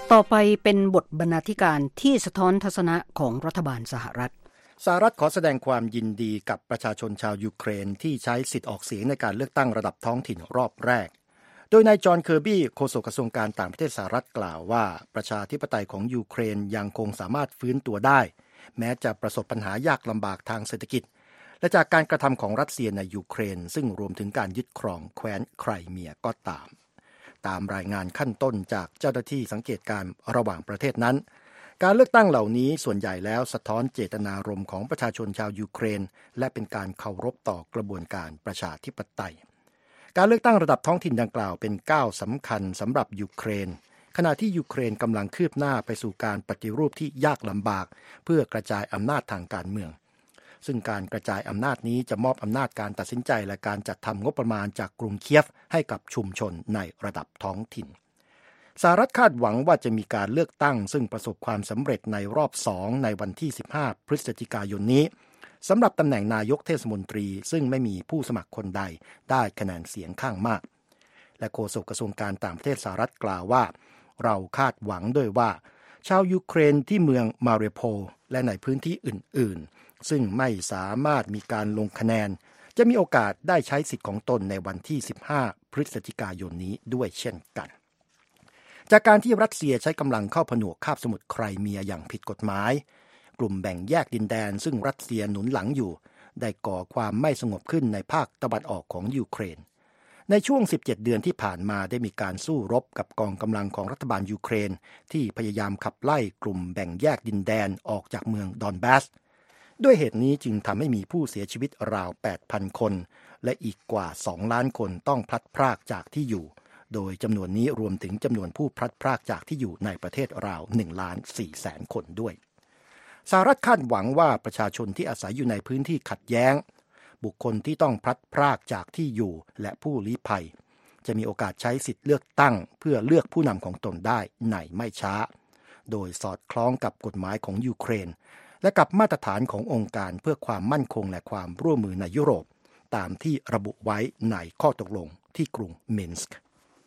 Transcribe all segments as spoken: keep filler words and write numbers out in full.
ต่อไปเป็นบทบรรณาธิการที่สะท้อนทัศนะของรัฐบาลสหรัฐสหรัฐขอแสดงความยินดีกับประชาชนชาวยูเครนที่ใช้สิทธิ์ออกเสียงในการเลือกตั้งระดับท้องถิ่นรอบแรกโดยนายจอห์นเคอร์บี้โฆษกกระทรวงการต่างประเทศสหรัฐกล่าวว่าประชาธิปไตยของยูเครนยังคงสามารถฟื้นตัวได้แม้จะประสบปัญหายากลำบากทางเศรษฐกิจและจากการกระทำของรัสเซียในยูเครนซึ่งรวมถึงการยึดครองแคว้นไครเมียก็ตามตามรายงานขั้นต้นจากเจ้าหน้าที่สังเกตการณ์ระหว่างประเทศนั้นการเลือกตั้งเหล่านี้ส่วนใหญ่แล้วสะท้อนเจตนารมณ์ของประชาชนชาวยูเครนและเป็นการเคารพต่อกระบวนการประชาธิปไตยการเลือกตั้งระดับท้องถิ่นดังกล่าวเป็นก้าวสำคัญสำหรับยูเครนขณะที่ยูเครนกำลังคืบหน้าไปสู่การปฏิรูปที่ยากลำบากเพื่อกระจายอำนาจทางการเมืองซึ่งการกระจายอำนาจนี้จะมอบอำนาจการตัดสินใจและการจัดทำงบประมาณจากกรุงเคียฟให้กับชุมชนในระดับท้องถิ่นสหรัฐคาดหวังว่าจะมีการเลือกตั้งซึ่งประสบความสำเร็จในรอบสองในวันที่สิบห้าพฤศจิกายนนี้สำหรับตำแหน่งนายกเทศมนตรีซึ่งไม่มีผู้สมัครคนใดได้คะแนนเสียงข้างมากและโฆษกกระทรวงการต่างประเทศสหรัฐกล่าวว่าเราคาดหวังด้วยว่าชาวยูเครนที่เมืองมาริโพลและในพื้นที่อื่นๆซึ่งไม่สามารถมีการลงคะแนนจะมีโอกาสได้ใช้สิทธิ์ของตนในวันที่สิบห้าพฤศจิกายนนี้ด้วยเช่นกันจากการที่รัสเซียใช้กำลังเข้าผนวกคาบสมุทรไครเมียอย่างผิดกฎหมายกลุ่มแบ่งแยกดินแดนซึ่งรัสเซียหนุนหลังอยู่ได้ก่อความไม่สงบขึ้นในภาคตะวันออกของยูเครนในช่วงสิบเจ็ดเดือนที่ผ่านมาได้มีการสู้รบกับกองกำลังของรัฐบาลยูเครนที่พยายามขับไล่กลุ่มแบ่งแยกดินแดนออกจากเมืองดอนบาสด้วยเหตุนี้จึงทำให้มีผู้เสียชีวิตราว แปดพัน คนและอีกกว่าสองล้านคนต้องพลัดพรากจากที่อยู่โดยจำนวนนี้รวมถึงจำนวนผู้พลัดพรากจากที่อยู่ในประเทศราว หนึ่งล้านสี่แสน คนด้วยสหรัฐคาดหวังว่าประชาชนที่อาศัยอยู่ในพื้นที่ขัดแย้งบุคคลที่ต้องพลัดพรากจากที่อยู่และผู้ลี้ภัยจะมีโอกาสใช้สิทธิ์เลือกตั้งเพื่อเลือกผู้นำของตนได้ในไม่ช้าโดยสอดคล้องกับกฎหมายของยูเครนและกับมาตรฐานขององค์การเพื่อความมั่นคงและความร่วมมือในยุโรปตามที่ระบุไว้ในข้อตกลงที่กรุงมินสก์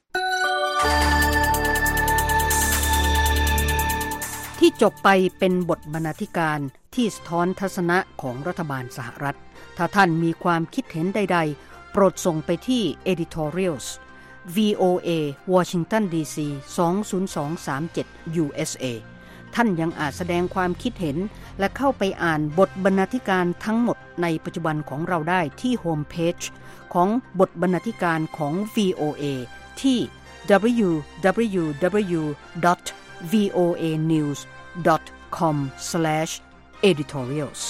ที่จบไปเป็นบทบรรณาธิการที่สะท้อนทัศนะของรัฐบาลสหรัฐถ้าท่านมีความคิดเห็นใดๆโปรดส่งไปที่ editorials วี โอ เอ Washington ดี ซี สอง ศูนย์ สอง สาม เจ็ด ยู เอส เอ ท่านยังอาจแสดงความคิดเห็นและเข้าไปอ่านบทบรรณาธิการทั้งหมดในปัจจุบันของเราได้ที่โฮมเพจของบทบรรณาธิการของ วี โอ เอ ที่ ดับเบิลยู ดับเบิลยู ดับเบิลยู ดอท วี โอ เอ นิวส์ ดอท คอม สแลช เอดิทอเรียลส์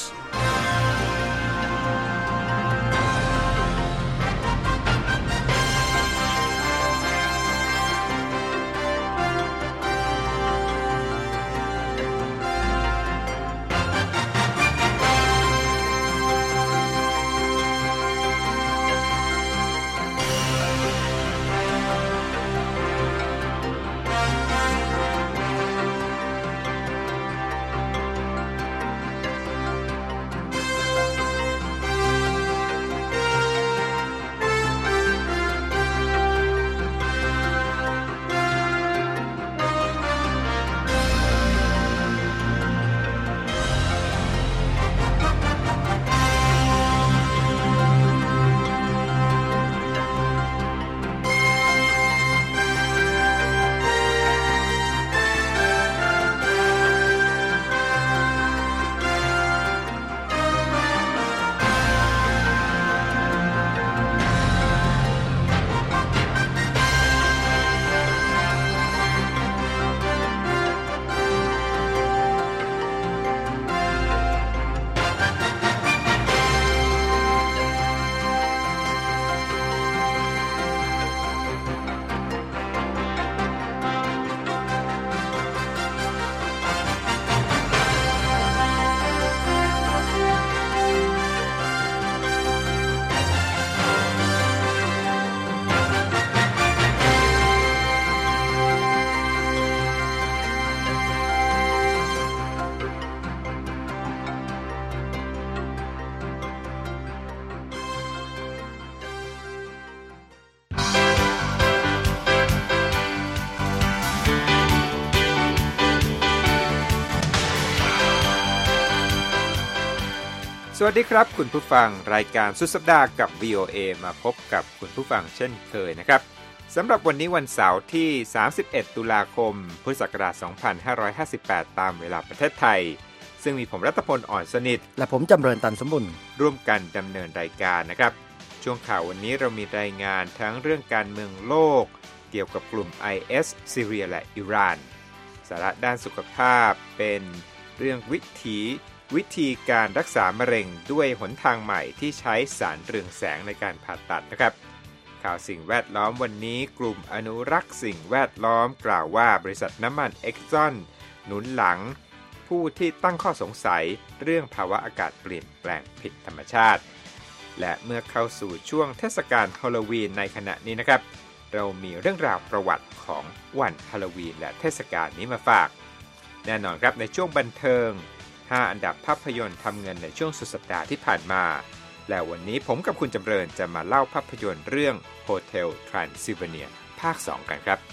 วัสดีครับคุณผู้ฟังรายการสุดสัปดาห์กับ วี โอ เอ มาพบกับคุณผู้ฟังเช่นเคยนะครับสำหรับวันนี้วันเสาร์ที่สามสิบเอ็ดตุลาคมพุทธศักราชสองพันห้าร้อยห้าสิบแปดตามเวลาประเทศไทยซึ่งมีผมรัตพลอ่อนสนิทและผมจำเริญตันสมบุญร่วมกันดำเนินรายการนะครับช่วงข่าววันนี้เรามีรายงานทั้งเรื่องการเมืองโลกเกี่ยวกับกลุ่ม ไอ เอส ซีเรียและอิหร่านสาระด้านสุขภาพเป็นเรื่องวิถีวิธีการรักษามะเร็งด้วยหนทางใหม่ที่ใช้สารเรืองแสงในการผ่าตัดนะครับข่าวสิ่งแวดล้อมวันนี้กลุ่มอนุรักษ์สิ่งแวดล้อมกล่าวว่าบริษัทน้ำมันเอ็กซอนหนุนหลังผู้ที่ตั้งข้อสงสัยเรื่องภาวะอากาศเปลี่ยนแปลงผิดธรรมชาติและเมื่อเข้าสู่ช่วงเทศกาลฮาโลวีนในขณะนี้นะครับเรามีเรื่องราวประวัติของวันฮาโลวีนและเทศกาลนี้มาฝากแน่นอนครับในช่วงบันเทิงห้าอันดับภาพยนตร์ทำเงินในช่วงสุดสัปดาห์ที่ผ่านมาและวันนี้ผมกับคุณจำเริญจะมาเล่าภาพยนตร์เรื่อง Hotel Transylvania ภาคสองกันครับ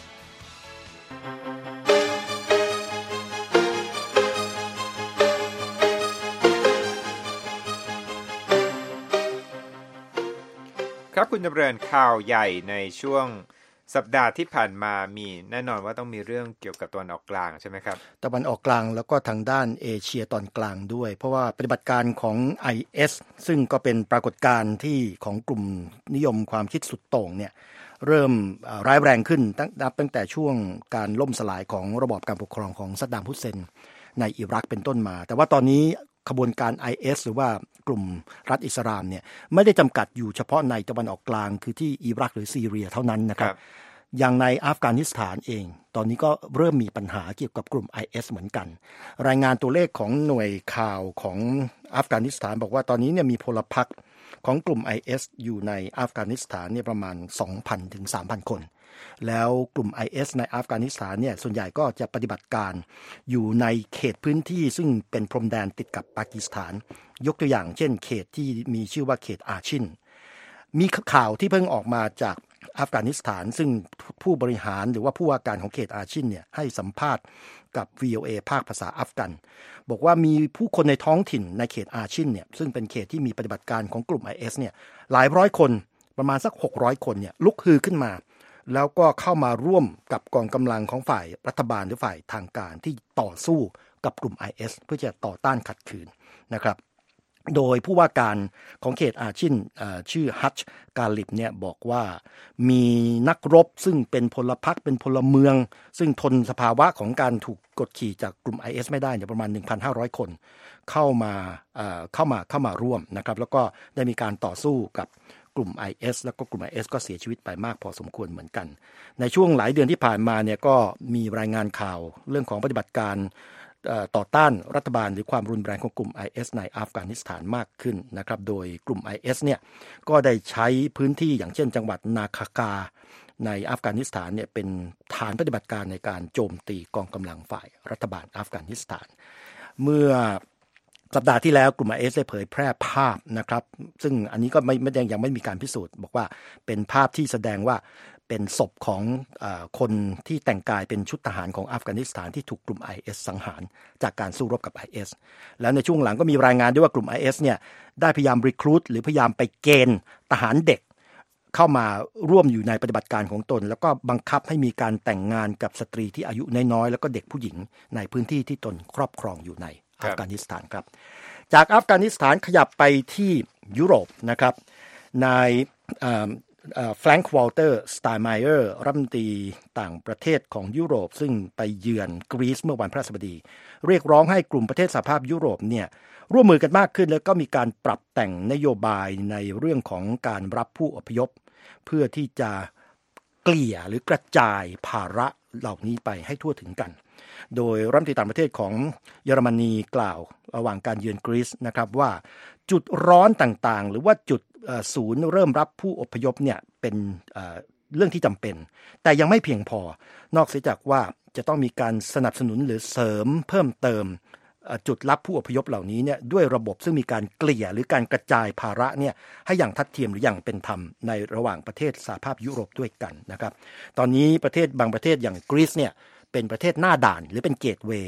ครับคุณจำเริญข่าวใหญ่ในช่วงสัปดาห์ที่ผ่านมามีแน่นอนว่าต้องมีเรื่องเกี่ยวกับตะวันออกกลางใช่ไหมครับตะวันออกกลางแล้วก็ทางด้านเอเชียตอนกลางด้วยเพราะว่าปฏิบัติการของ ไอ เอส ซึ่งก็เป็นปรากฏการณ์ที่ของกลุ่มนิยมความคิดสุดโต่งเนี่ยเริ่มร้ายแรงขึ้นตั้งตั้งแต่ช่วงการล่มสลายของระบอบการปกครองของซัดดัมฮุสเซนในอิรักเป็นต้นมาแต่ว่าตอนนี้ขบวนการ ไอ เอส หรือว่ากลุ่มรัฐอิสลามเนี่ยไม่ได้จำกัดอยู่เฉพาะในตะวันออกกลางคือที่อิรักหรือซีเรียเท่านั้นนะครับอย่างในอัฟกานิสถานเองตอนนี้ก็เริ่มมีปัญหาเกี่ยวกับกลุ่ม ไอ เอส เหมือนกันรายงานตัวเลขของหน่วยข่าวของอัฟกานิสถานบอกว่าตอนนี้เนี่ยมีพลพรรคของกลุ่ม ไอ เอส อยู่ในอัฟกานิสถานเนี่ยประมาณ สองพัน ถึง สามพัน คนแล้วกลุ่ม ไอ เอส ในอัฟกานิสถานเนี่ยส่วนใหญ่ก็จะปฏิบัติการอยู่ในเขตพื้นที่ซึ่งเป็นพรมแดนติดกับปากีสถานยกตัวอย่างเช่นเขตที่มีชื่อว่าเขตอาชินมีข่าวที่เพิ่งออกมาจากอัฟกานิสถานซึ่งผู้บริหารหรือว่าผู้ว่าการของเขตอาชินเนี่ยให้สัมภาษณ์กับ วี โอ เอ ภาคภาษาอัฟกันบอกว่ามีผู้คนในท้องถิ่นในเขตอาชินเนี่ยซึ่งเป็นเขตที่มีปฏิบัติการของกลุ่ม ไอ เอส เนี่ยหลายร้อยคนประมาณสักหกร้อยคนเนี่ยลุกฮือขึ้นมาแล้วก็เข้ามาร่วมกับกองกำลังของฝ่ายรัฐบาลหรือฝ่ายทางการที่ต่อสู้กับกลุ่ม ไอ เอส เพื่อจะต่อต้านขัดขืนนะครับโดยผู้ว่าการของเขตอาชินชื่อฮัชกาลิบเนี่ยบอกว่ามีนักรบซึ่งเป็นพลพรรคเป็นพลเมืองซึ่งทนสภาวะของการถูกกดขี่จากกลุ่ม ไอ เอส ไม่ได้เนี่ยประมาณ หนึ่งพันห้าร้อย คนเข้ามาเข้ามาเข้ามาร่วมนะครับแล้วก็ได้มีการต่อสู้กับกลุ่ม ไอ เอส แล้วก็กลุ่ม ไอ เอส ก็เสียชีวิตไปมากพอสมควรเหมือนกันในช่วงหลายเดือนที่ผ่านมาเนี่ยก็มีรายงานข่าวเรื่องของปฏิบัติการต่อต้านรัฐบาลหรือความรุนแรงของกลุ่ม ไอ เอส ในอัฟกานิสถานมากขึ้นนะครับโดยกลุ่ม ไอ เอส เนี่ยก็ได้ใช้พื้นที่อย่างเช่นจังหวัดนาคากาในอัฟกานิสถานเนี่ยเป็นฐานปฏิบัติการในการโจมตีกองกำลังฝ่ายรัฐบาลอัฟกานิสถานเมื่อสัปดาห์ที่แล้วกลุ่ม ไอ เอส ได้เผยแพร่ภาพนะครับซึ่งอันนี้ก็ไม่ไม่ยังไม่มีการพิสูจน์บอกว่าเป็นภาพที่แสดงว่าเป็นศพของเอ่อคนที่แต่งกายเป็นชุดทหารของอัฟกานิสถานที่ถูกกลุ่ม ไอ เอส สังหารจากการสู้รบกับ ไอ เอส แล้วในช่วงหลังก็มีรายงานด้วยว่ากลุ่ม ไอ เอส เนี่ยได้พยายามรีครูทหรือพยายามไปเกณฑ์ทหารเด็กเข้ามาร่วมอยู่ในปฏิบัติการของตนแล้วก็บังคับให้มีการแต่งงานกับสตรีที่อายุน้อยๆแล้วก็เด็กผู้หญิงในพื้นที่ที่ตนครอบครองอยู่ในอัฟกานิสถานครับจากอัฟกานิสถานขยับไปที่ยุโรปนะครับนายแฟรงค์วอลเตอร์สไตน์ไมเออร์รัฐมนตรีต่างประเทศของยุโรปซึ่งไปเยือนกรีซเมื่อวันพฤหัสบดีเรียกร้องให้กลุ่มประเทศสหภาพยุโรปเนี่ยร่วมมือกันมากขึ้นแล้วก็มีการปรับแต่งนโยบายในเรื่องของการรับผู้อพยพเพื่อที่จะเกลี่ยหรือกระจายภาระเหล่านี้ไปให้ทั่วถึงกันโดยรัฐมนตรีต่างประเทศของเยอรมนีกล่าวระหว่างการเยือนกรีซนะครับว่าจุดร้อนต่างๆหรือว่าจุดศูนย์เริ่มรับผู้อพยพเนี่ยเป็นเรื่องที่จำเป็นแต่ยังไม่เพียงพอนอกจากว่าจะต้องมีการสนับสนุนหรือเสริมเพิ่มเติมจุดรับผู้อพยพเหล่านี้เนี่ยด้วยระบบซึ่งมีการเกลี่ยหรือการกระจายภาระเนี่ยให้อย่างทัดเทียมหรืออย่างเป็นธรรมในระหว่างประเทศสหภาพยุโรปด้วยกันนะครับตอนนี้ประเทศบางประเทศอย่างกรีซเนี่ยเป็นประเทศหน้าด่านหรือเป็นเกตเวย์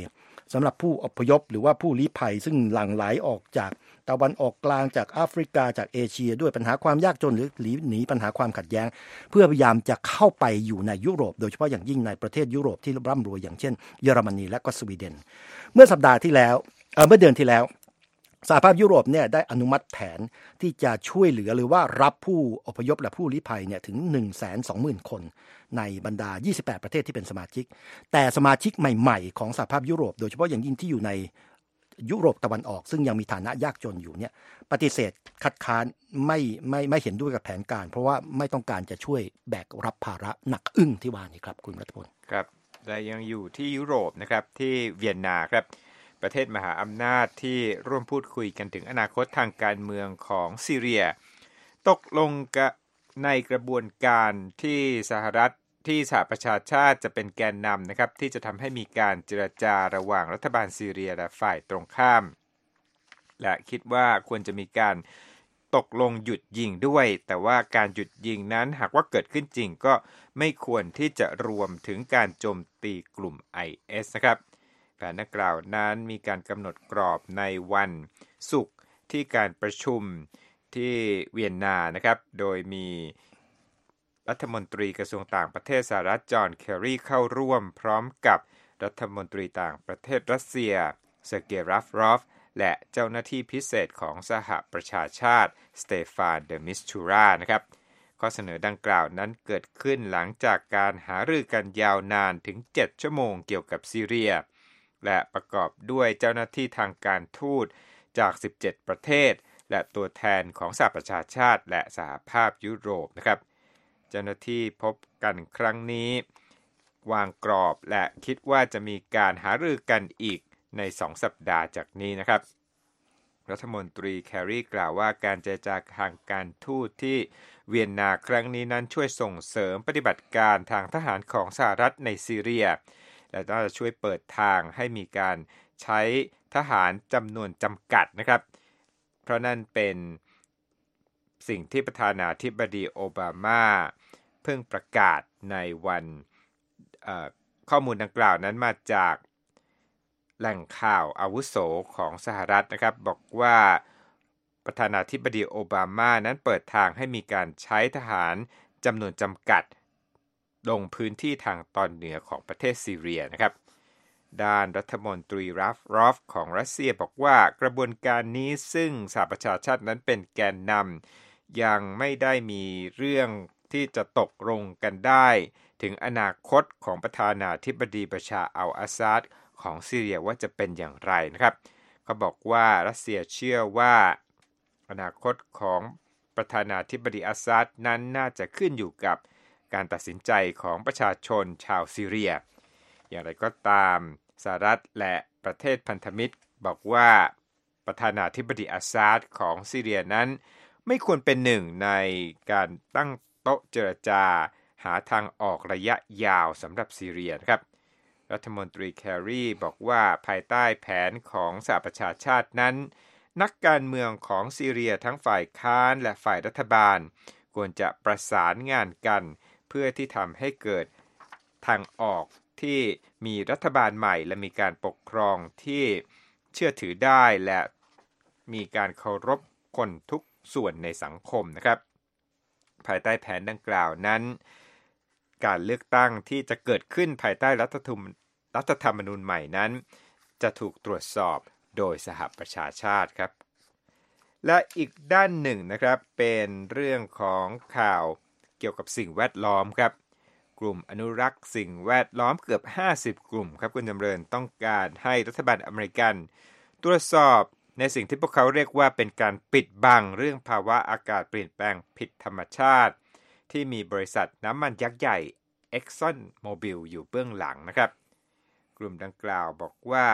สำหรับผู้อพยพหรือว่าผู้ลี้ภัยซึ่งหลั่งไหลออกจากตะวันออกกลางจากแอฟริกาจากเอเชียด้วยปัญหาความยากจนหรือหนีปัญหาความขัดแย้งเพื่อพยายามจะเข้าไปอยู่ในยุโรปโดยเฉพาะอย่างยิ่งในประเทศยุโรปที่ร่ำรวยอย่างเช่นเยอรมนีและก็สวีเดนเมื่อสัปดาห์ที่แล้วเอ่อเมื่อเดือนที่แล้วสหภาพยุโรปเนี่ยได้อนุมัติแผนที่จะช่วยเหลือหรือว่ารับผู้อพยพและผู้ลี้ภัยเนี่ยถึง หนึ่งแสนสองหมื่น คนในบรรดายี่สิบแปดประเทศที่เป็นสมาชิกแต่สมาชิกใหม่ๆของสหภาพยุโรปโดยเฉพาะอย่างยิ่งที่อยู่ในยุโรปตะวันออกซึ่งยังมีฐานะยากจนอยู่เนี่ยปฏิเสธคัดค้านไม่ไม่ไม่เห็นด้วยกับแผนการเพราะว่าไม่ต้องการจะช่วยแบกรับภาระหนักอึ้งที่ว่านี้ครับคุณรัฐพลครับและยังอยู่ที่ยุโรปนะครับที่เวียนนาครับประเทศมหาอำนาจที่ร่วมพูดคุยกันถึงอนาคตทางการเมืองของซีเรียตกลงในกระบวนการที่สหรัฐที่สหประชาชาติจะเป็นแกนนำนะครับที่จะทำให้มีการเจรจาระหว่างรัฐบาลซีเรียและฝ่ายตรงข้ามและคิดว่าควรจะมีการตกลงหยุดยิงด้วยแต่ว่าการหยุดยิงนั้นหากว่าเกิดขึ้นจริงก็ไม่ควรที่จะรวมถึงการโจมตีกลุ่ม ไอ เอส นะครับแผนดังกล่าวนั้นมีการกำหนดกรอบในวันศุกร์ที่การประชุมที่เวียนนานะครับโดยมีรัฐมนตรีกระทรวงต่างประเทศสหรัฐจอห์นเคอรีเข้าร่วมพร้อมกับรัฐมนตรีต่างประเทศรัสเซียเซอร์เกย์ ราฟรอฟและเจ้าหน้าที่พิเศษของสหประชาชาติสเตฟาน เดมิสตูรานะครับข้อเสนอดังกล่าวนั้นเกิดขึ้นหลังจากการหารือกันยาวนานถึงเจ็ดชั่วโมงเกี่ยวกับซีเรียและประกอบด้วยเจ้าหน้าที่ทางการทูตจากสิบเจ็ดประเทศและตัวแทนของสหประชาชาติและสหภาพยุโรปนะครับเจ้าหน้าที่พบกันครั้งนี้วางกรอบและคิดว่าจะมีการหารือกันอีกในสองสัปดาห์จากนี้นะครับรัฐมนตรีแครีกล่าวว่าการเจรจาทางการทูตที่เวียนนาครั้งนี้นั้นช่วยส่งเสริมปฏิบัติการทางทหารของสหรัฐในซีเรียและน่าจะช่วยเปิดทางให้มีการใช้ทหารจำนวนจำกัดนะครับเพราะนั่นเป็นสิ่งที่ประธานาธิบดีโอบามาเพิ่งประกาศในวันข้อมูลดังกล่าวนั้นมาจากแหล่งข่าวอาวุโสของสหรัฐนะครับบอกว่าประธานาธิบดีโอบามานั้นเปิดทางให้มีการใช้ทหารจำนวนจำกัดลงพื้นที่ทางตอนเหนือของประเทศซีเรียนะครับด้านรัฐมนตรีราฟรอฟของรัสเซียบอกว่ากระบวนการนี้ซึ่งสหประชาชาตินั้นเป็นแกนนำยังไม่ได้มีเรื่องที่จะตกลงกันได้ถึงอนาคตของประธานาธิบดีบัชาร์อัลอาซาดของซีเรียว่าจะเป็นอย่างไรนะครับเขาบอกว่ารัสเซียเชื่อว่าอนาคตของประธานาธิบดีอาซาดนั้นน่าจะขึ้นอยู่กับการตัดสินใจของประชาชนชาวซีเรียอย่างไรก็ตามสหรัฐและประเทศพันธมิตรบอกว่าประธานาธิบดีอาซาดของซีเรียนั้นไม่ควรเป็นหนึ่งในการตั้งโต๊ะเจรจาหาทางออกระยะยาวสำหรับซีเรียนะครับรัฐมนตรีแครีบอกว่าภายใต้แผนของสหประชาชาตินั้นนักการเมืองของซีเรียทั้งฝ่ายค้านและฝ่ายรัฐบาลควรจะประสานงานกันเพื่อที่ทำให้เกิดทางออกที่มีรัฐบาลใหม่และมีการปกครองที่เชื่อถือได้และมีการเคารพคนทุกส่วนในสังคมนะครับภายใต้แผนดังกล่าวนั้นการเลือกตั้งที่จะเกิดขึ้นภายใต้รัฐธรรมรัฐธรรมนูญใหม่นั้นจะถูกตรวจสอบโดยสหประชาชาติครับและอีกด้านหนึ่งนะครับเป็นเรื่องของข่าวเกี่ยวกับสิ่งแวดล้อมครับกลุ่มอนุรักษ์สิ่งแวดล้อมเกือบห้าสิบกลุ่มครับคุณจำเริญต้องการให้รัฐบาลอเมริกันตรวจสอบในสิ่งที่พวกเขาเรียกว่าเป็นการปิดบังเรื่องภาวะอากาศเปลี่ยนแปลงผิดธรรมชาติที่มีบริษัทน้ำมันยักษ์ใหญ่ Exxon Mobil อยู่เบื้องหลังนะครับกลุ่มดังกล่าวบอกว่า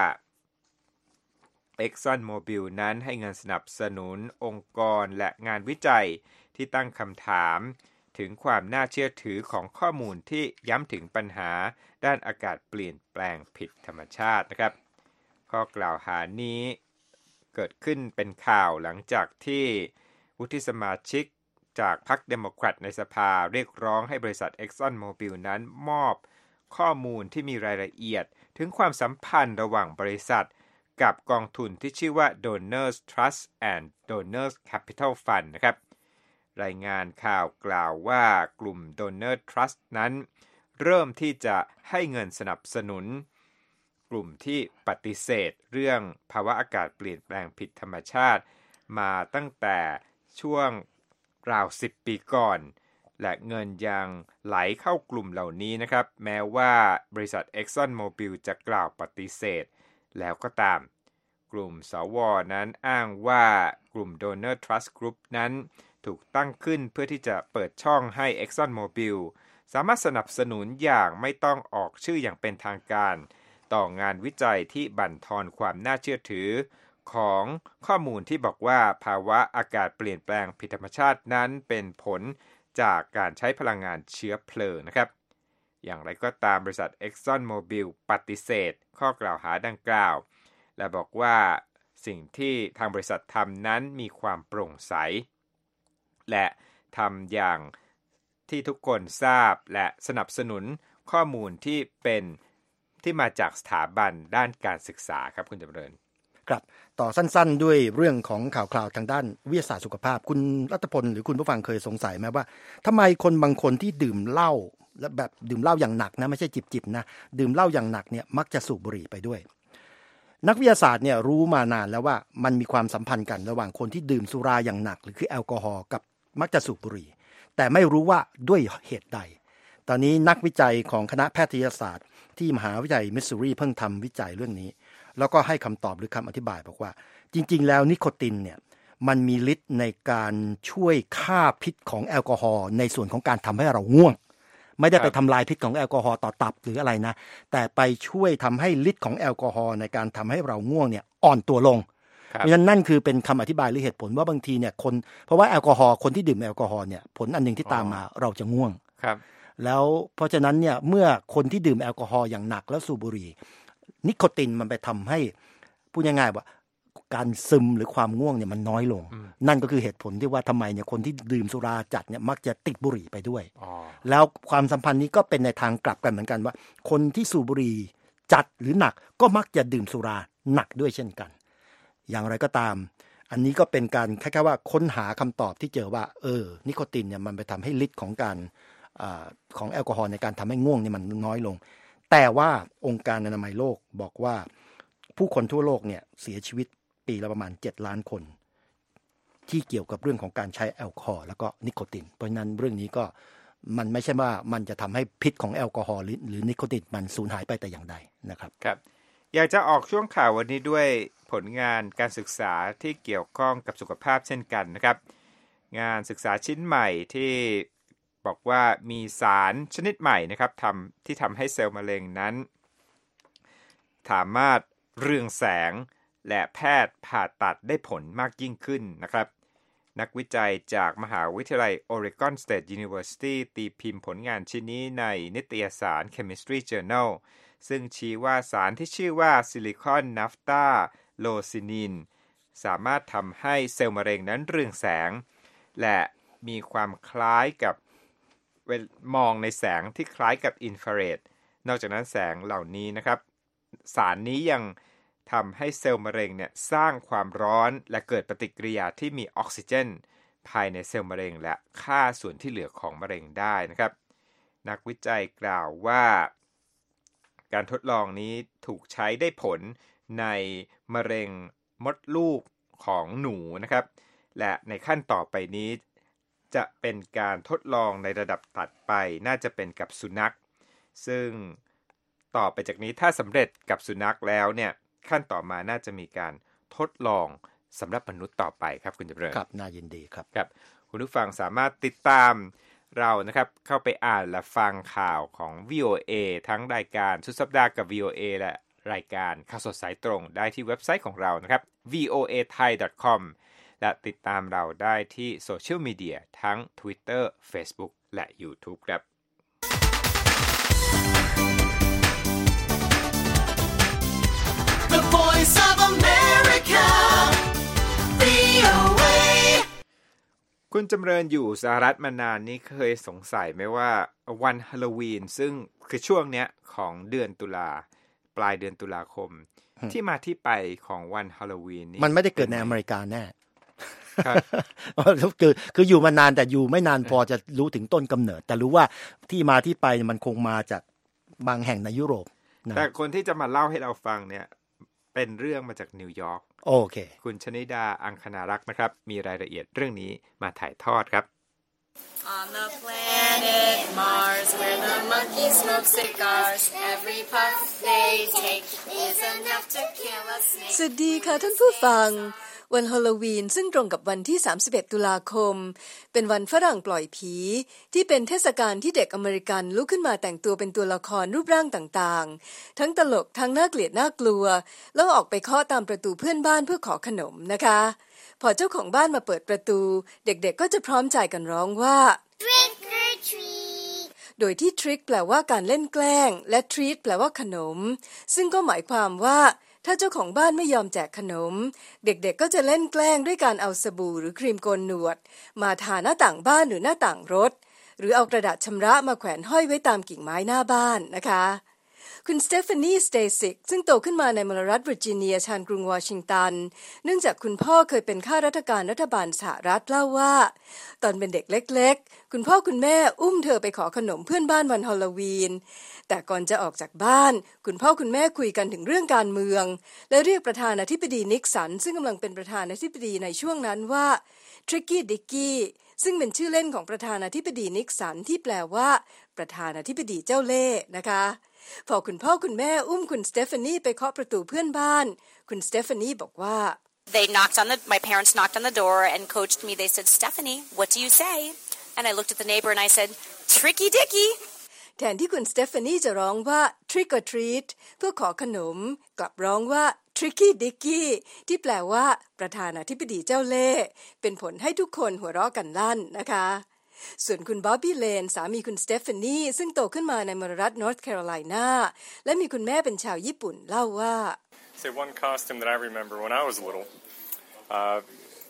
Exxon Mobil นั้นให้เงินสนับสนุนองค์กรและงานวิจัยที่ตั้งคำถามถึงความน่าเชื่อถือของข้อมูลที่ย้ำถึงปัญหาด้านอากาศเปลี่ยนแปลงผิดธรรมชาตินะครับข้อกล่าวหานี้เกิดขึ้นเป็นข่าวหลังจากที่วุฒิสมาชิกจากพรรคเดโมแครตในสภาเรียกร้องให้บริษัท Exxon Mobil นั้นมอบข้อมูลที่มีรายละเอียดถึงความสัมพันธ์ระหว่างบริษัทกับกองทุนที่ชื่อว่า Donors Trust and Donors Capital Fund นะครับรายงานข่าวกล่าวว่ากลุ่ม Donor Trust นั้นเริ่มที่จะให้เงินสนับสนุนกลุ่มที่ปฏิเสธเรื่องภาวะอากาศเปลี่ยนแปลงผิดธรรมชาติมาตั้งแต่ช่วงราวสิบปีก่อนและเงินยังไหลเข้ากลุ่มเหล่านี้นะครับแม้ว่าบริษัท Exxon Mobil จะกล่าวปฏิเสธแล้วก็ตามกลุ่มสวนั้นอ้างว่ากลุ่ม Donor Trust Group นั้นถูกตั้งขึ้นเพื่อที่จะเปิดช่องให้ Exxon Mobil สามารถสนับสนุนอย่างไม่ต้องออกชื่ออย่างเป็นทางการต่องานวิจัยที่บั่นทอนความน่าเชื่อถือของข้อมูลที่บอกว่าภาวะอากาศเปลี่ยนแปลงผิดธรรมชาตินั้นเป็นผลจากการใช้พลังงานเชื้อเพลิงนะครับอย่างไรก็ตามบริษัท Exxon Mobil ปฏิเสธข้อกล่าวหาดังกล่าวและบอกว่าสิ่งที่ทางบริษัททำนั้นมีความโปร่งใสและทำอย่างที่ทุกคนทราบและสนับสนุนข้อมูลที่เป็นที่มาจากสถาบันด้านการศึกษาครับคุณจำเริญครับต่อสั้นๆด้วยเรื่องของข่าวคราวทางด้านวิทยาศาสตร์สุขภาพคุณรัตพลหรือคุณผู้ฟังเคยสงสัยไหมว่าทำไมคนบางคนที่ดื่มเหล้าและแบบดื่มเหล้าอย่างหนักนะไม่ใช่จิบๆนะดื่มเหล้าอย่างหนักเนี่ยมักจะสูบบุหรี่ไปด้วยนักวิทยาศาสตร์เนี่ยรู้มานานแล้วว่ามันมีความสัมพันธ์กันระหว่างคนที่ดื่มสุราอย่างหนักหรือคือแอลกอฮอล์กับมักจะสูบบุหรี่แต่ไม่รู้ว่าด้วยเหตุใดตอนนี้นักวิจัยของคณะแพทยศาสตร์ที่มหาวิทยาลัยมิสซูรีเพิ่งทำวิจัยเรื่องนี้แล้วก็ให้คำตอบหรือคำอธิบายบอกว่าจริงๆแล้วนิโคตินเนี่ยมันมีฤทธิ์ในการช่วยฆ่าพิษของแอลกอฮอล์ในส่วนของการทำให้เราง่วงไม่ได้ไปทำลายพิษของแอลกอฮอล์ต่อตับหรืออะไรนะแต่ไปช่วยทำให้ฤทธิ์ของแอลกอฮอล์ในการทำให้เราง่วงเนี่ยอ่อนตัวลงเพราะฉะนั้นนั่นคือเป็นคำอธิบายหรือเหตุผลว่าบางทีเนี่ยคนเพราะว่าแอลกอฮอล์คนที่ดื่มแอลกอฮอล์เนี่ยผลอันนึงที่ตามมาเราจะง่วงแล้วเพราะฉะนั้นเนี่ยเมื่อคนที่ดื่มแอลกอฮอล์อย่างหนักแล้วสูบบุหรี่นิโคตินมันไปทำให้พูดง่ายๆว่าการซึมหรือความง่วงเนี่ยมันน้อยลงนั่นก็คือเหตุผลที่ว่าทำไมเนี่ยคนที่ดื่มสุราจัดเนี่ยมักจะติดบุหรี่ไปด้วยแล้วความสัมพันธ์นี้ก็เป็นในทางกลับกันเหมือนกันว่าคนที่สูบบุหรี่จัดหรือหนักก็มักจะดื่มสุราหนักด้วยเช่นกันอย่างไรก็ตามอันนี้ก็เป็นการคล้ายๆว่าค้นหาคำตอบที่เจอว่าเออนิโคตินเนี่ยมันไปทำให้ฤทธิ์ของการของแอลกอฮอล์ในการทำให้ง่วงนี่มันน้อยลงแต่ว่าองค์การอนามัยโลกบอกว่าผู้คนทั่วโลกเนี่ยเสียชีวิตปีละประมาณเจ็ดล้านคนที่เกี่ยวกับเรื่องของการใช้แอลกอฮอล์แล้วก็นิโคตินเพราะฉะนั้นเรื่องนี้ก็มันไม่ใช่ว่ามันจะทำให้พิษของแอลกอฮอล์หรือนิโคตินมันสูญหายไปแต่อย่างใดนะครับครับอยากจะออกช่วงข่าววันนี้ด้วยผลงานการศึกษาที่เกี่ยวข้องกับสุขภาพเช่นกันนะครับงานศึกษาชิ้นใหม่ที่บอกว่ามีสารชนิดใหม่นะครับทำที่ทำให้เซลล์มะเร็งนั้นสามารถเรืองแสงและแพทย์ผ่าตัดได้ผลมากยิ่งขึ้นนะครับนักวิจัยจากมหาวิทยาลัย Oregon State University ตีพิมพ์ผลงานชิ้นนี้ในนิตยสาร Chemistry Journal ซึ่งชี้ว่าสารที่ชื่อว่าซิลิคอนนัฟตาโลซินินสามารถทำให้เซลล์มะเร็งนั้นเรืองแสงและมีความคล้ายกับมองในแสงที่คล้ายกับอินฟราเรดนอกจากนั้นแสงเหล่านี้นะครับสารนี้ยังทำให้เซลล์มะเร็งเนี่ยสร้างความร้อนและเกิดปฏิกิริยาที่มีออกซิเจนภายในเซลล์มะเร็งและฆ่าส่วนที่เหลือของมะเร็งได้นะครับนักวิจัยกล่าวว่าการทดลองนี้ถูกใช้ได้ผลในมะเร็งมดลูกของหนูนะครับและในขั้นต่อไปนี้จะเป็นการทดลองในระดับถัดไปน่าจะเป็นกับสุนัขซึ่งต่อไปจากนี้ถ้าสำเร็จกับสุนัขแล้วเนี่ยขั้นต่อมาน่าจะมีการทดลองสำหรับมนุษย์ต่อไปครับคุณจำเริญครับน่ายินดีครับครับคุณผู้ฟังสามารถติดตามเรานะครับเข้าไปอ่านและฟังข่าวของ วี โอ เอ ทั้งรายการสุดสัปดาห์กับ วี โอ เอ และรายการข่าวสดสายตรงได้ที่เว็บไซต์ของเรานะครับ วี โอ เอ ไทย ดอท คอม และติดตามเราได้ที่โซเชียลมีเดียทั้ง Twitter Facebook และ YouTube ครับ The Voice of America วี โอ เอคุคุณจำเริญอยู่สหรัฐมานานนี้เคยสงสัยไหมว่าวันฮาโลวีนซึ่งคือช่วงเนี้ยของเดือนตุลาปลายเดือนตุลาคมที่มาที่ไปของวันฮาโลวีนนี่มันไม่ได้เกิดในอเมริกาแน่ครับคือคืออยู่มานานแต่อยู่ไม่นานพอจะรู้ถึงต้นกำเนิดแต่รู้ว่าที่มาที่ไปมันคงมาจากบางแห่งในยุโรปนะแต่คนที่จะมาเล่าให้เราฟังเนี่ยเป็นเรื่องมาจากนิวยอร์กโอเคคุณชนิดาอังคณารักษ์นะครับมีรายละเอียดเรื่องนี้มาถ่ายทอดครับ On the planet Mars, where the monkeys smoke cigars, every puff they take is enough to kill a snake. สวัสดีค่ะท่านผู้ฟังวันฮาโลวีนซึ่งตรงกับวันที่สามสิบเอ็ดตุลาคมเป็นวันฝรั่งปล่อยผีที่เป็นเทศกาลที่เด็กอเมริกันลุกขึ้นมาแต่งตัวเป็นตัวละครรูปร่างต่างๆทั้งตลกทั้งน่าเกลียดน่ากลัวแล้วออกไปเคาะตามประตูเพื่อนบ้านเพื่อขอขนมนะคะพอเจ้าของบ้านมาเปิดประตูเด็กๆก็จะพร้อมใจกันร้องว่า Trick or treat โดยที่ trick แปลว่าการเล่นแกล้งและ treat แปลว่าขนมซึ่งก็หมายความว่าถ้าเจ้าของบ้านไม่ยอมแจกขนมเด็กๆก็จะเล่นแกล้งด้วยการเอาสบู่หรือครีมโกนหนวดมาทาหน้าต่างบ้านหรือหน้าต่างรถหรือเอากระดาษชำระมาแขวนห้อยไว้ตามกิ่งไม้หน้าบ้านนะคะคุณสเตฟานีสเตซิกซึ่งโตขึ้นมาในมลรัฐเวอร์จิเนียชานกรุงวอชิงตันเนื่องจากคุณพ่อเคยเป็นข้าราชการรัฐบาลสหรัฐเล่าว่าตอนเป็นเด็กเล็กๆคุณพ่อคุณแม่อุ้มเธอไปขอขนมเพื่อนบ้านวันฮาโลวีนแต่ก่อนจะออกจากบ้านคุณพ่อคุณแม่คุยกันถึงเรื่องการเมืองและเรียกประธานาธิบดีนิกสันซึ่งกำลังเป็นประธานาธิบดีในช่วงนั้นว่าทริกกี้ดิกกี้ซึ่งเป็นชื่อเล่นของประธานาธิบดีนิกสันที่แปลว่าประธานาธิบดีเจ้าเล่ห์นะคะพอคุณพ่อคุณแม่อุ้มคุณสเตฟานีไปเคาะประตูเพื่อนบ้านคุณสเตฟานีบอกว่า They knocked on the my parents knocked on the door and coached me. They said, "Stephanie, what do you say?" And I looked at the neighbor and I said, "Tricky Dicky." แทนที่คุณสเตฟานีจะร้องว่า trick or treat เพื่อขอขนมกลับร้องว่า tricky dicky ที่แปลว่าประธานาธิบดีเจ้าเล่ห์เป็นผลให้ทุกคนหัวเราะกันลั่นนะคะส่วนคุณบ๊อบบี้เลนสามีคุณสเตฟานีซึ่งโตขึ้นมาในมลรัฐนอร์ทแคโรไลนาและมีคุณแม่เป็นชาวญี่ปุ่นเล่าว่า Say one costume that I remember when I was little uh,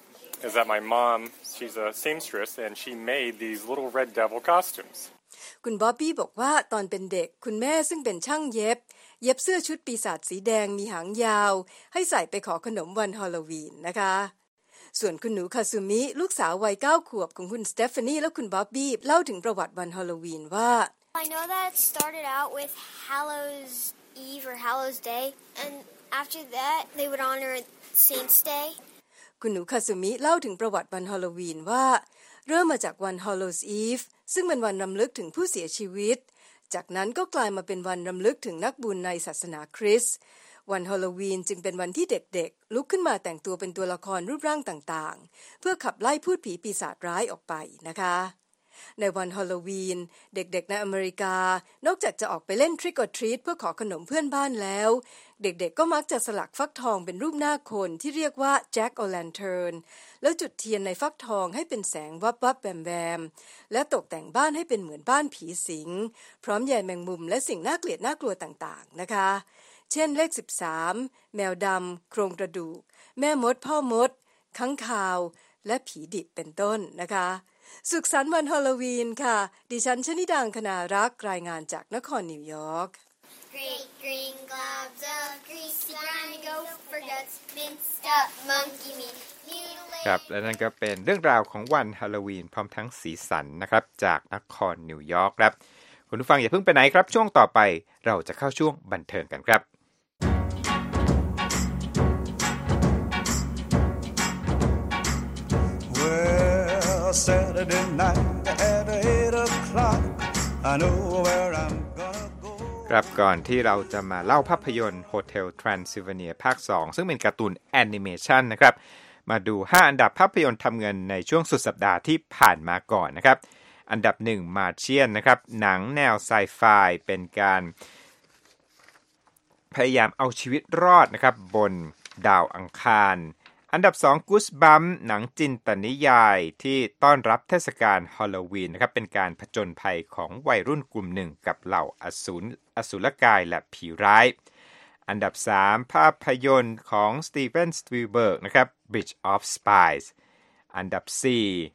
is that my mom, she's a seamstress, and she made these little red devil costumes. คุณบ๊อบบี้บอกว่าตอนเป็นเด็กคุณแม่ซึ่งเป็นช่างเย็บเย็บเสื้อชุดปีศาจสีแดงมีหางยาวให้ใส่ไปขอขนมวันฮาโลวีนนะคะส่วนคุณหนูคาซุมิลูกสาววัยเก้าขวบของคุณสเตฟานีและคุณบ๊อบบี้เล่าถึงประวัติวันฮาโลวีนว่า I know that it started out with Hallows Eve or Hallows Day and after that they would honor Saints Day คุณหนูคาซุมิเล่าถึงประวัติวันฮาโลวีนว่าเริ่มมาจากวัน Hallows Eve ซึ่งเป็นวันรำลึกถึงผู้เสียชีวิตจากนั้นก็กลายมาเป็นวันรำลึกถึงนักบุญในศาสนาคริสต์วันฮาโลวีนจึงเป็นวันที่เด็กๆลุกขึ้นมาแต่งตัวเป็นตัวละครรูปร่างต่างๆเพื่อขับไล่พูดผีปีศาจร้ายออกไปนะคะในวันฮาโลวีนเด็กๆในอเมริกานอกจากจะออกไปเล่น Trick or Treat เพื่อขอขนมเพื่อนบ้านแล้วเด็กๆก็มักจะสลักฟักทองเป็นรูปหน้าคนที่เรียกว่า Jack o' Lantern แล้วจุดเทียนในฟักทองให้เป็นแสงวับวับแวมแวมและตกแต่งบ้านให้เป็นเหมือนบ้านผีสิงพร้อมใยแมงมุมและสิ่งน่าเกลียดน่ากลัวต่างๆนะคะเช่นเลขสิบสามแมวดำโครงกระดูกแม่มดพ่อมดค้างคาวและผีดิบเป็นต้นนะคะสุขสันต์วันฮาโลวีนค่ะดิฉันชนิดา อังคณารักษ์รายงานจากนครนิวยอร์ก Great green globs of greasy grimy gopher guts minced up monkey meat ครับและนั่นก็เป็นเรื่องราวของวันฮาโลวีนพร้อมทั้งสีสันนะครับจากนครนิวยอร์กครับคุณผู้ฟังอย่าเพิ่งไปไหนครับช่วงต่อไปเราจะเข้าช่วงบันเทิงกันครับ Well, Saturday night at eight o'clock I know where I'm gonna go ครับก่อนที่เราจะมาเล่าภาพยนตร์ Hotel Transylvania ภาคสองซึ่งเป็นการ์ตูนแอนิเมชันนะครับมาดูห้าอันดับภาพยนตร์ทำเงินในช่วงสุดสัปดาห์ที่ผ่านมาก่อนนะครับอันดับหนึ่ง Martian นะครับหนังแนวไซไฟเป็นการพยายามเอาชีวิตรอดนะครับบนดาวอังคารอันดับสอง Goosebumps หนังจินตนิยายที่ต้อนรับเทศกาลฮาโลวีนนะครับเป็นการผจญภัยของวัยรุ่นกลุ่มหนึ่งกับเหล่าอสูรอสูรกายและผีร้ายอันดับสามภาพยนตร์ของ Steven Spielberg นะครับ Bridge of Spies อันดับสี่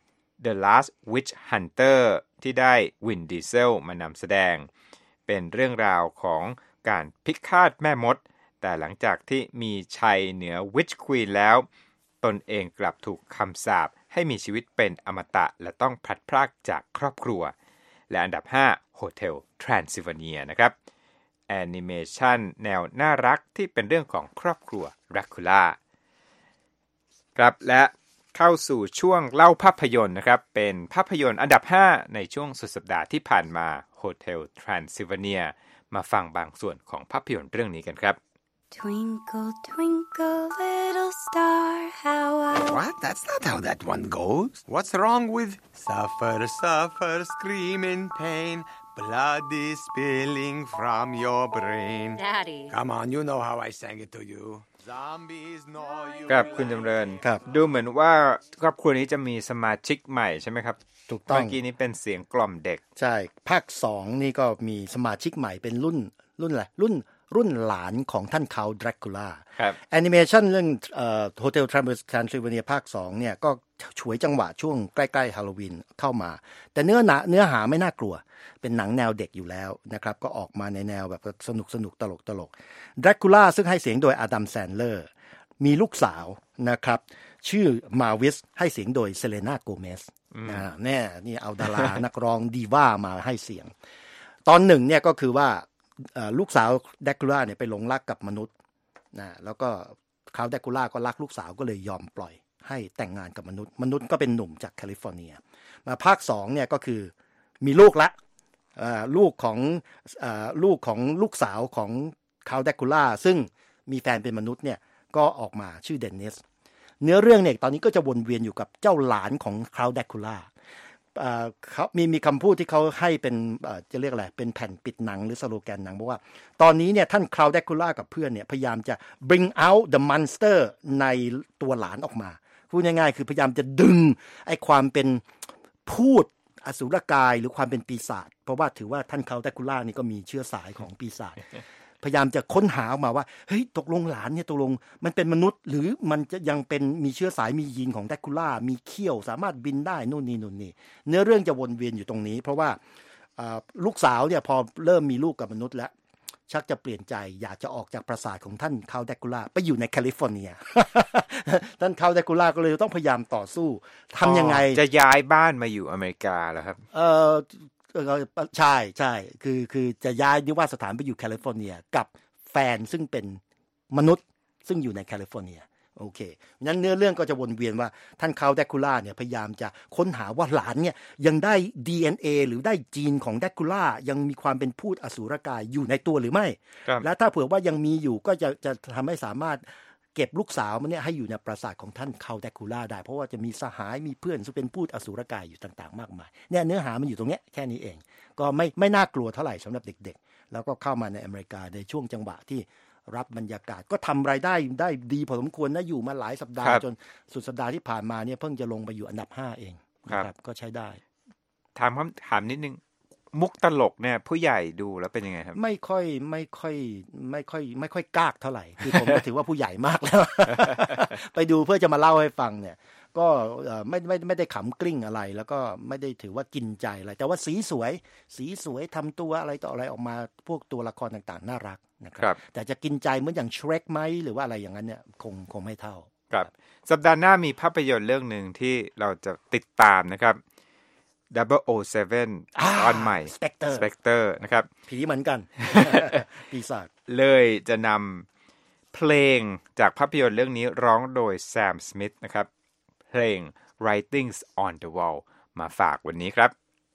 The Last Witch Hunter ที่ได้วินดีเซลมานำแสดงเป็นเรื่องราวของการพิฆาตแม่มดแต่หลังจากที่มีชัยเหนือ Witch Queen แล้วตนเองกลับถูกคำสาปให้มีชีวิตเป็นอมตะและต้องพลัดพรากจากครอบครัวและอันดับห้า Hotel Transylvania นะครับแอนิเมชันแนวน่ารักที่เป็นเรื่องของครอบครัว Dracula ครับและเข้าสู่ช่วงเล่าภาพยนตร์นะครับเป็นภาพยนตร์อันดับห้าในช่วงสุดสัปดาห์ที่ผ่านมา Hotel Transylvania มาฟังบางส่วนของภาพยนตร์เรื่องนี้กันครับ Twinkle, twinkle, little star, how I... What? That's not how that one goes. What's wrong with... Suffer, suffer, scream in pain, blood is spilling from your brain. Daddy. Come on, you know how I sang it to you. Zombies know you... ครับคุณจำเริญครับดูเหมือนว่าครอบครัวนี้จะมีสมาชิกใหม่ใช่ไหมครับถูกต้องเมื่อกี้นี้เป็นเสียงกล่อมเด็กใช่ภาคสองนี่ก็มีสมาชิกใหม่เป็นรุ่นรุ่นอะไรรุ่นรุ่นหลานของท่านเขาดรากูล่าแอนิเมชันเรื่องเอ่อ Hotel Transylvania ภาคสองเนี่ยก็ฉวยจังหวะช่วงใกล้ๆฮาโลวีนเข้ามาแต่เนื้อหาเนื้อหาไม่น่ากลัวเป็นหนังแนวเด็กอยู่แล้วนะครับก็ออกมาในแนวแบบสนุกสนุกตลกตลกดรากูล่าซึ่งให้เสียงโดยอดัมแซนเลอร์มีลูกสาวนะครับชื่อมาวิสให้เสียงโดยเซเลน่าโกเมสอ่าแน่นี่เอาดารา นักร้องดีว่ามาให้เสียงตอนหนึ่งเนี่ยก็คือว่าลูกสาวแดกูล่าเนี่ยไปหลงรักกับมนุษย์นะแล้วก็เขาแดกูล่าก็รักลูกสาวก็เลยยอมปล่อยให้แต่งงานกับมนุษย์มนุษย์ก็เป็นหนุ่มจากแคลิฟอร์เนียมาภาคสองเนี่ยก็คือมีลูกละลูกของลูกของลูกสาวของเขาแดกูล่าซึ่งมีแฟนเป็นมนุษย์เนี่ยก็ออกมาชื่อเดนนิสเนื้อเรื่องเนี่ยตอนนี้ก็จะวนเวียนอยู่กับเจ้าหลานของเขาแดกูล่าเขามีมีคำพูดที่เขาให้เป็นจะเรียกอะไรเป็นแผ่นปิดหนังหรือสโลแกนหนังบอกว่าตอนนี้เนี่ยท่านคลาวแดกูล่ากับเพื่อนเนี่ยพยายามจะ bring out the monster ในตัวหลานออกมาพูดง่ายๆคือพยายามจะดึงไอ้ความเป็นพูดอสุรกายหรือความเป็นปีศาจเพราะว่าถือว่าท่านคลาวแดกูล่านี่ก็มีเชื้อสายของปีศาจ พยายามจะค้นหาออกมาว่าเฮ้ยตกลงหลานเนี่ยตกลงมันเป็นมนุษย์หรือมันจะยังเป็นมีเชื้อสายมียีนของแดกูล่ามีเขี้ยวสามารถบินได้นู่นนี่นู่นนี่เนื้อเรื่องจะวนเวียนอยู่ตรงนี้เพราะว่าลูกสาวเนี่ยพอเริ่มมีลูกกับมนุษย์แล้วชักจะเปลี่ยนใจอยากจะออกจากปราสาทของท่านคาวแดกูล่าไปอยู่ในแคลิฟอร์เนีย ท่านคาวแดกูล่าก็เลยต้องพยายามต่อสู้ทำยังไงจะย้ายบ้านมาอยู่อเมริกาเหรอครับเออใช่ใช่คือคือจะย้ายนิวาสถานไปอยู่แคลิฟอร์เนียกับแฟนซึ่งเป็นมนุษย์ซึ่งอยู่ในแคลิฟอร์เนียโอเคงั้นเนื้อเรื่องก็จะวนเวียนว่าท่านคาวแดกูล่าเนี่ยพยายามจะค้นหาว่าหลานเนี่ยยังได้ ดี เอ็น เอ หรือได้จีนของแดกูล่ายังมีความเป็นพูดอสูรกายอยู่ในตัวหรือไม่และถ้าเผื่อว่ายังมีอยู่ก็จะจะทำให้สามารถเก็บลูกสาวมันเนี่ยให้อยู่ในปราสาทของท่านคาวแดกูล่าได้เพราะว่าจะมีสหายมีเพื่อนซึ่งเป็นพูดอสูรกายอยู่ต่างๆมากมายเนี่ยเนื้อหามันอยู่ตรงเนี้ยแค่นี้เองก็ไม่ไม่น่ากลัวเท่าไหร่สำหรับเด็กๆแล้วก็เข้ามาในอเมริกาในช่วงจังหวะที่รับบรรยากาศก็ทำรายได้ได้ดีพอสมควรนะอยู่มาหลายสัปดาห์จนสุดสัปดาห์ที่ผ่านมาเนี่ยเพิ่งจะลงไปอยู่อันดับห้าเองนะครับก็ใช้ได้ถามคำถามนิดนึงมุกตลกเนี่ยผู้ใหญ่ดูแล้วเป็นยังไงครับไม่ค่อยไม่ค่อยไม่ค่อยไม่ค่อยกากเท่าไหร่คือผมก็ถือว่าผู้ใหญ่มากแล้ว ไปดูเพื่อจะมาเล่าให้ฟังเนี่ยก็ไม่ไม่ไม่ได้ขำกลิ้งอะไรแล้วก็ไม่ได้ถือว่ากินใจอะไรแต่ว่าสีสวยสีสวยทำตัวอะไรต่ออะไรออกมาพวกตัวละครต่างๆน่ารักนะครับแต่จะกินใจเหมือนอย่าง Shrek ไหมหรือว่าอะไรอย่างนั้นเนี่ยคงคงไม่เท่าครับสัปดาห์หน้ามีภาพยนตร์เรื่องนึงที่เราจะติดตามนะครับดับเบิลโอ เซเว่น ตอนใหม่ Spectre Spectre นะครับผีเหมือนกัน ปีศาจเลยจะนำเพลงจากภาพยนตร์เรื่องนี้ร้องโดยแซมสมิธนะครับเพลง Writings on the Wall มาฝากวันนี้ครับ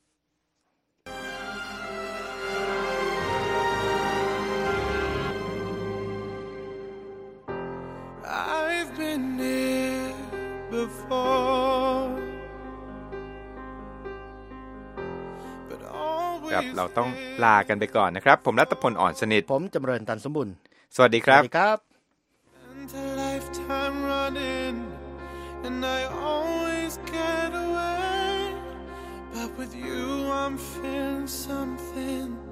I've been here before ครับเราต้องลากันไปก่อนนะครับผมรัตพลอ่อนสนิทผมจำเริญตันสมบุญสวัสดีครับสวัสดีครับ And I always get away, but with you I'm feeling something